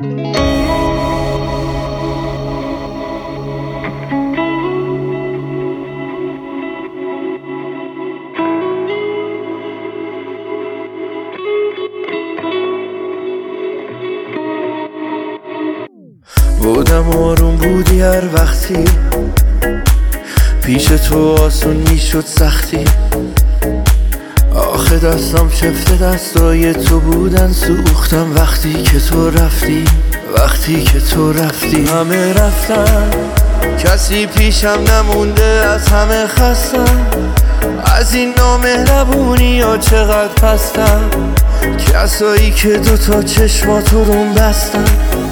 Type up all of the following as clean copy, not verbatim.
بودم آروم بودی هر وقتی پیش تو آسون میشد سختی. آخه دستم چفت دستای تو بودن، سوختم وقتی که تو رفتی. وقتی که تو رفتی همه رفتن، کسی پیشم نمونده، از همه خستم. از این نامهربونی ها چقدر پستم، کسایی که دوتا چشماتو روم بستن.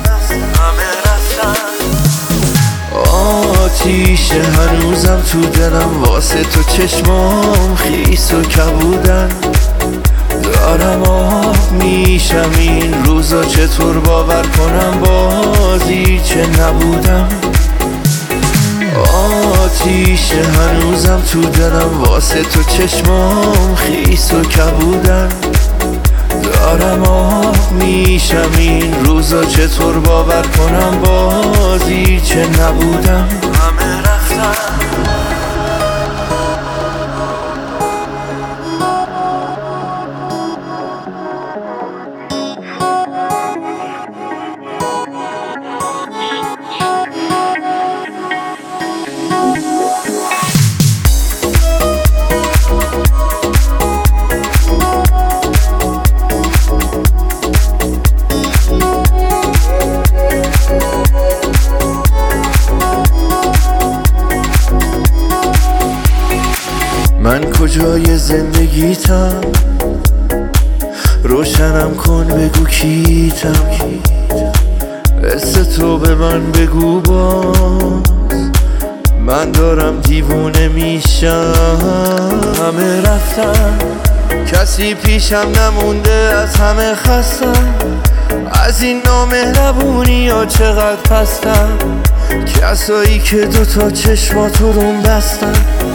آتیش هنوزم تو دلم، واسه تو چشمام خیس و کبودن. دارم آب میشم این روزا، چطور باور کنم بازی چه نبودم. آتیش هنوزم تو دلم، واسه تو چشمام خیس و کبودن. دارم آب میشم این روزا، چطور باور کنم بازی چه نبودم. همه رفتن. من کجای زندگیتم، روشنم کن بگو کیتم. حس تو به من بگو باز، من دارم دیوونه میشم. همه رفتن، کسی پیشم نمونده، از همه خستم. از این نامهربونی ها چقدر پستم، کسایی که دوتا چشماتو روم بستن.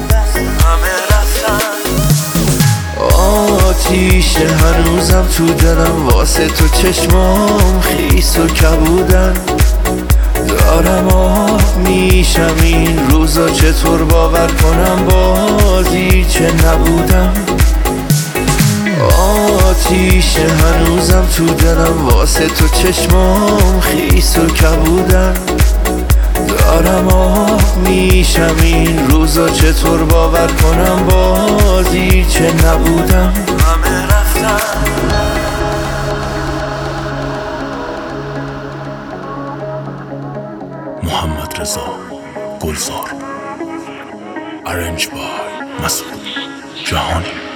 آتیش هنوزم تو دلم، واسه تو چشمام خیس و کبودن. دارم آب میشم این روزا، چطور باور کنم بازی چه نبودم. آتیش هنوزم تو دلم، واسه تو چشمام خیس و کبودن. دارم آب میشم این روزا، چطور باور کنم بازی چه نبودم. همه رفتن. محمد رضا گلزار، ارنج بای مسعود جهانی.